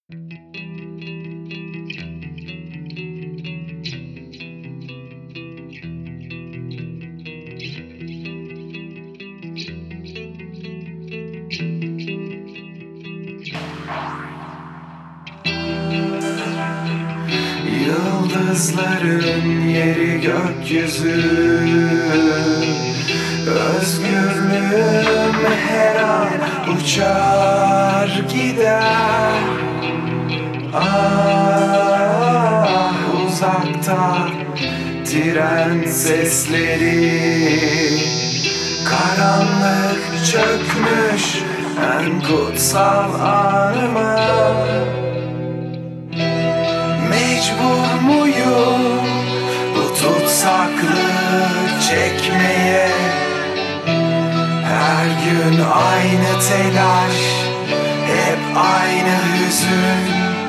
Yıldızların yeri gökyüzü, özgürlüğüm her an uçar gider. Ah, uzakta tren sesleri, karanlık çökmüş en kutsal anıma. Mecbur muyum bu tutsaklığı çekmeye? Her gün aynı telaş, hep aynı hüzün.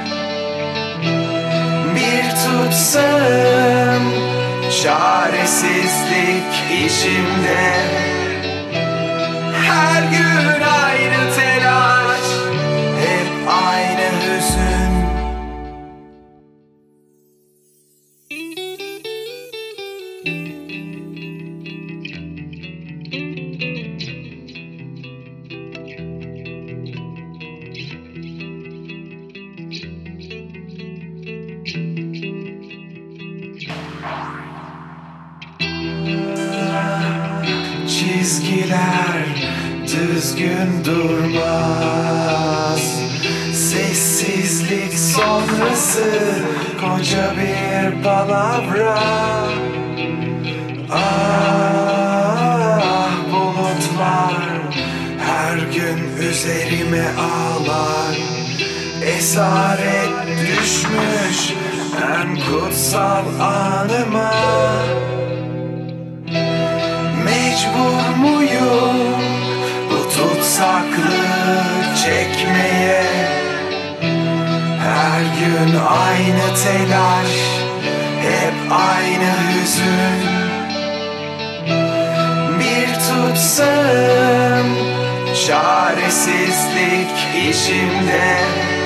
Bir tutsam çaresizlik içimde. Her gün aynı telaş, hep aynı hüzün. Çizgiler düzgün durmaz. Sessizlik sonrası koca bir palavra. Ah, bulutlar her gün üzerime ağlar. Esaret düşmüş en kutsal anıma. Mecbur muyum bu tutsaklığı çekmeye? Her gün aynı telaş, hep aynı hüzün. Bir tutsam çaresizlik içimde.